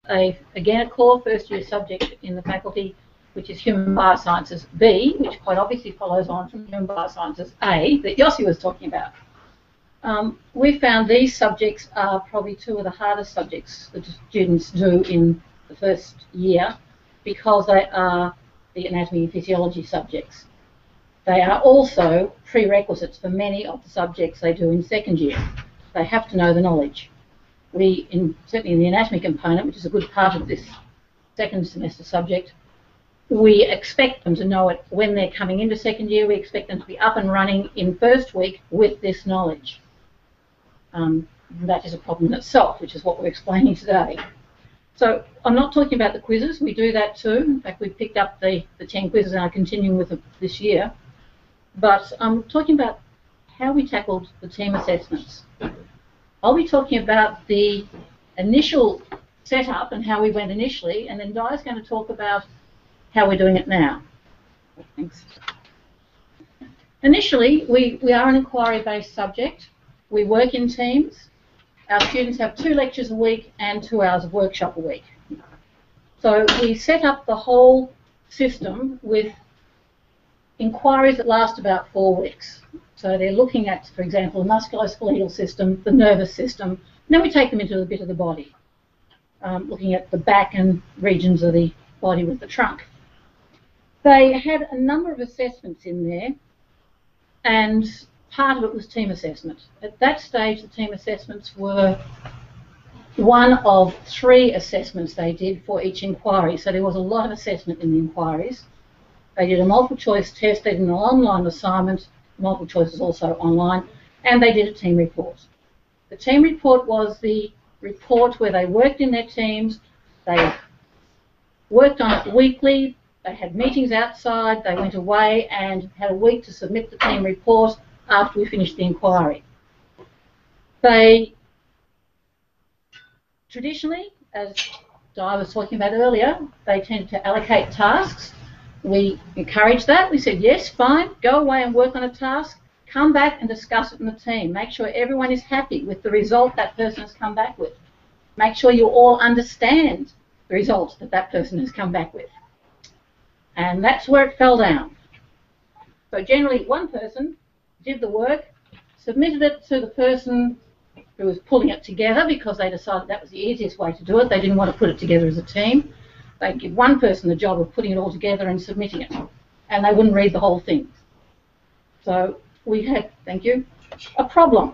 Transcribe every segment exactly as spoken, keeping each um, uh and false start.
a, again, a core first year subject in the faculty, which is Human Biosciences B, which quite obviously follows on from Human Biosciences A that Yossi was talking about. Um, we found these subjects are probably two of the hardest subjects that students do in the first year because they are the anatomy and physiology subjects. They are also prerequisites for many of the subjects they do in second year. They have to know the knowledge. We, in, certainly in the anatomy component, which is a good part of this second semester subject, we expect them to know it when they're coming into second year. We expect them to be up and running in first week with this knowledge. Um, that is a problem in itself, which is what we're explaining today. So I'm not talking about the quizzes. We do that too. In fact, we've picked up the, the ten quizzes and are continuing with them this year. But I'm talking about how we tackled the team assessments. I'll be talking about the initial setup and how we went initially, and then Di's going to talk about how we're doing it now. Thanks. Initially, we, we are an inquiry-based subject. We work in teams. Our students have two lectures a week and two hours of workshop a week. So we set up the whole system with inquiries that last about four weeks. So they're looking at, for example, the musculoskeletal system, the nervous system, and then we take them into a bit of the body, um, looking at the back and regions of the body with the trunk. They had a number of assessments in there, and part of it was team assessment. At that stage, the team assessments were one of three assessments they did for each inquiry, so there was a lot of assessment in the inquiries. They did a multiple choice test, they did an online assignment, multiple choice is also online, and they did a team report. The team report was the report where they worked in their teams, they worked on it weekly, they had meetings outside, they went away and had a week to submit the team report after we finished the inquiry. They traditionally, as Di was talking about earlier, they tended to allocate tasks. We encouraged that. We said, yes, fine, go away and work on a task, come back and discuss it in the team. Make sure everyone is happy with the result that person has come back with. Make sure you all understand the results that that person has come back with. And that's where it fell down. So generally one person did the work, submitted it to the person who was pulling it together because they decided that was the easiest way to do it. They didn't want to put it together as a team. They'd give one person the job of putting it all together and submitting it, and they wouldn't read the whole thing. So we had, thank you, a problem.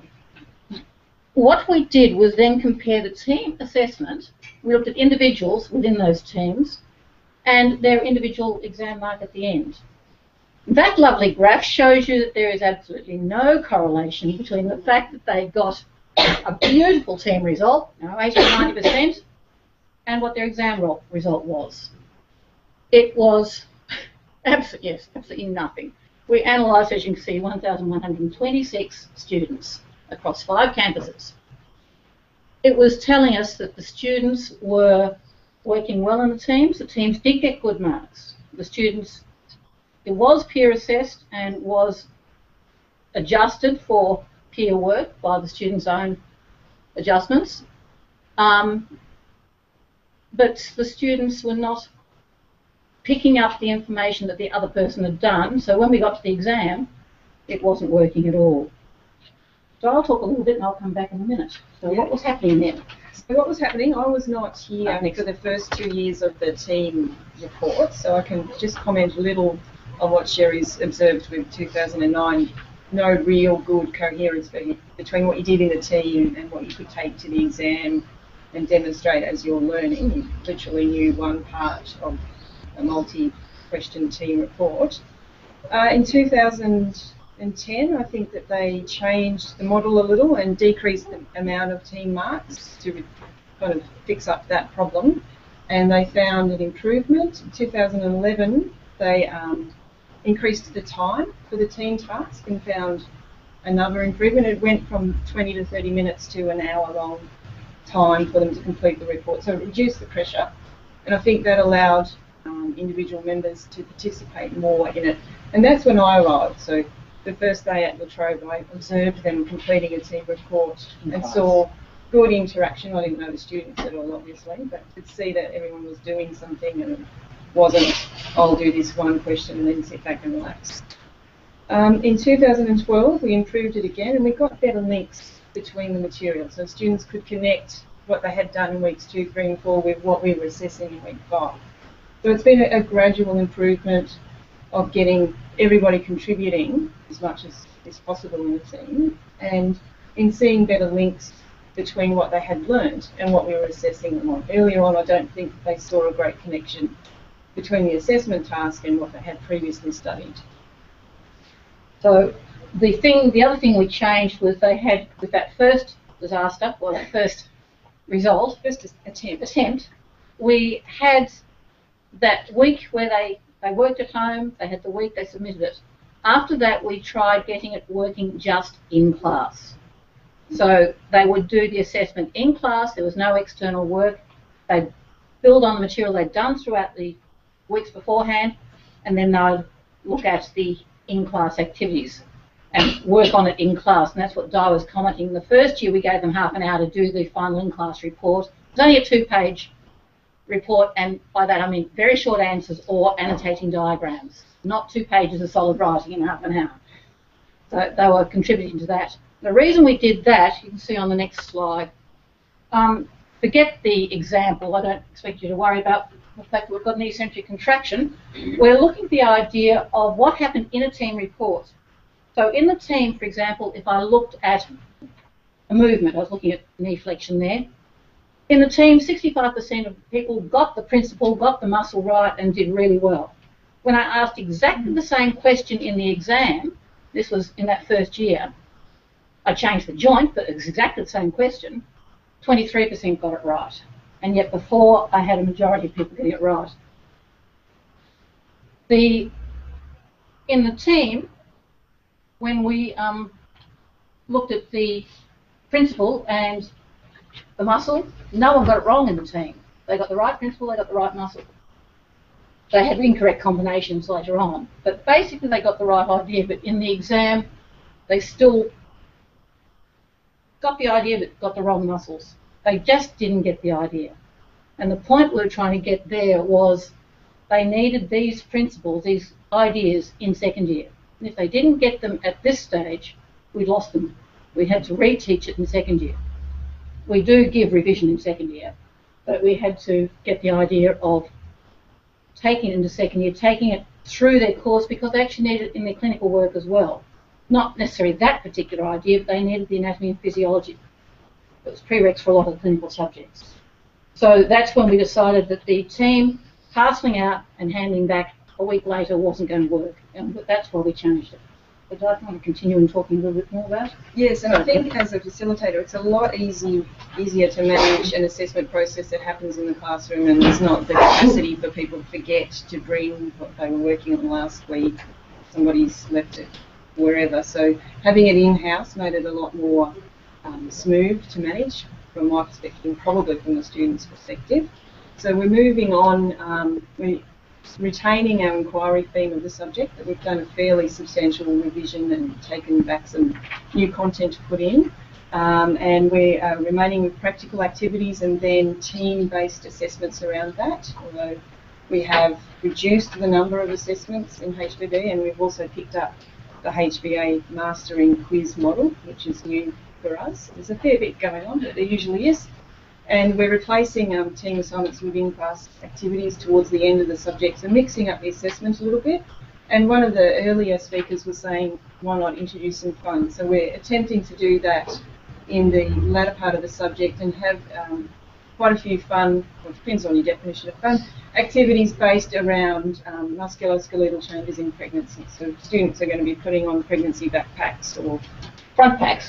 What we did was then compare the team assessment. We looked at individuals within those teams and their individual exam mark at the end. That lovely graph shows you that there is absolutely no correlation between the fact that they got a beautiful team result, you know, eighty to ninety percent, and what their exam result was. It was absolutely, yes, absolutely nothing. We analysed, as you can see, one thousand one hundred twenty-six students across five campuses. It was telling us that the students were working well in the teams. The teams did get good marks. The students, it was peer assessed and was adjusted for peer work by the students' own adjustments. Um, but the students were not picking up the information that the other person had done, so when we got to the exam, it wasn't working at all. So I'll talk a little bit and I'll come back in a minute. So yeah. What was happening then? So what was happening, I was not here oh, for the first two years of the team report, so I can just comment a little on what Sherry's observed with two thousand nine. No real good coherence between what you did in the team and what you could take to the exam and demonstrate as you're learning. You literally knew one part of a multi-question team report. Uh, in two thousand ten, I think that they changed the model a little and decreased the amount of team marks to kind of fix up that problem, and they found an improvement. In two thousand eleven, they um, increased the time for the team task and found another improvement. It went from twenty to thirty minutes to an hour long time for them to complete the report, so it reduced the pressure, and I think that allowed um, individual members to participate more in it. And that's when I arrived. So the first day at La Trobe, I observed them completing a team report and saw good interaction. I didn't know the students at all, obviously, but to see that everyone was doing something and it wasn't, I'll do this one question and then sit back and relax. Um, in two thousand twelve, we improved it again and we got better links between the materials, so students could connect what they had done in weeks two, three and four with what we were assessing in week five. So it's been a, a gradual improvement of getting everybody contributing as much as is possible in the team, and in seeing better links between what they had learned and what we were assessing them on. Earlier on, I don't think they saw a great connection between the assessment task and what they had previously studied. So the thing, the other thing we changed was they had, with that first disaster, or that first result, First attempt. attempt, we had that week where they, they worked at home, they had the week they submitted it. After that, we tried getting it working just in class. So they would do the assessment in class, there was no external work, they'd build on the material they'd done throughout the weeks beforehand, and then they'd look at the in-class activities and work on it in class, and that's what Di was commenting. The first year we gave them half an hour to do the final in-class report. It was only a two-page report, and by that I mean very short answers or annotating diagrams, not two pages of solid writing in half an hour. So they were contributing to that. The reason we did that, you can see on the next slide, um, forget the example, I don't expect you to worry about the fact that we've got an eccentric contraction. We're looking at the idea of what happened in a team report. So in the team, for example, if I looked at a movement, I was looking at knee flexion there, in the team, sixty-five percent of people got the principle, got the muscle right and did really well. When I asked exactly the same question in the exam, this was in that first year, I changed the joint, but it was exactly the same question, twenty-three percent got it right. And yet before, I had a majority of people getting it right. The, in the team, when we um, looked at the principle and the muscle, no one got it wrong in the team. They got the right principle, they got the right muscle. They had incorrect combinations later on, but basically they got the right idea, but in the exam, they still got the idea but got the wrong muscles. They just didn't get the idea. And the point we were trying to get there was they needed these principles, these ideas in second year. And if they didn't get them at this stage, we lost them. We had to reteach it in second year. We do give revision in second year, but we had to get the idea of taking it into second year, taking it through their course, because they actually need it in their clinical work as well. Not necessarily that particular idea, but they needed the anatomy and physiology. It was prereqs for a lot of the clinical subjects. So that's when we decided that the team parceling out and handing back a week later wasn't going to work, and that's why we changed it. But I want to continue in talking a little bit more about it. Yes, and I think as a facilitator, it's a lot easy, easier to manage an assessment process that happens in the classroom, and there's not the capacity for people to forget to bring what they were working on last week. Somebody's left it wherever. So having it in-house made it a lot more um, smooth to manage from my perspective, and probably from the student's perspective. So we're moving on, um, we're retaining our inquiry theme of the subject, that we've done a fairly substantial revision and taken back some new content to put in. Um, and we are remaining with practical activities and then team-based assessments around that, although we have reduced the number of assessments in H B B, and we've also picked up the H B A mastering quiz model, which is new for us. There's a fair bit going on, but there usually is. And we're replacing um, team assignments with in-class activities towards the end of the subject, so mixing up the assessment a little bit. And one of the earlier speakers was saying, why not introduce some fun? So we're attempting to do that in the latter part of the subject and have um, quite a few fun, well, it depends on your definition of fun, activities based around um, musculoskeletal changes in pregnancy. So students are going to be putting on pregnancy backpacks or Front packs.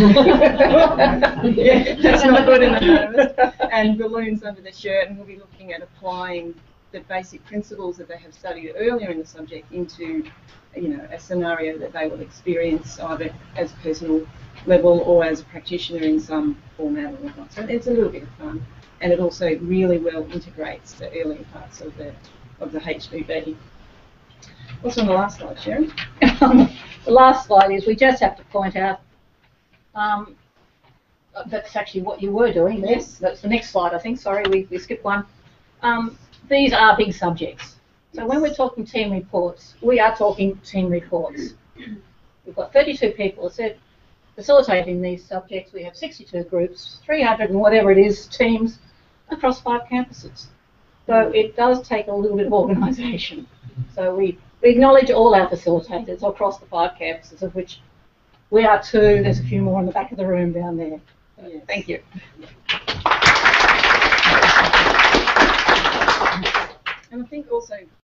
Yeah, that's not good enough. And balloons under the shirt, and we'll be looking at applying the basic principles that they have studied earlier in the subject into, you know, a scenario that they will experience either as a personal level or as a practitioner in some format or whatnot. So it's a little bit of fun, and it also really well integrates the earlier parts of the of the H B B. What's on the last slide, Sharon? The last slide is we just have to point out um, that's actually what you were doing. Yes. That's the next slide, I think. Sorry, we, we skipped one. Um, these are big subjects. So when we're talking team reports, we are talking team reports. We've got thirty-two people, as I said, facilitating these subjects. We have sixty-two groups, three hundred and whatever it is, teams across five campuses. So it does take a little bit of organisation. So we, we acknowledge all our facilitators across the five campuses, of which we are two. There's a few more in the back of the room down there. So Yes. Thank you. And I think also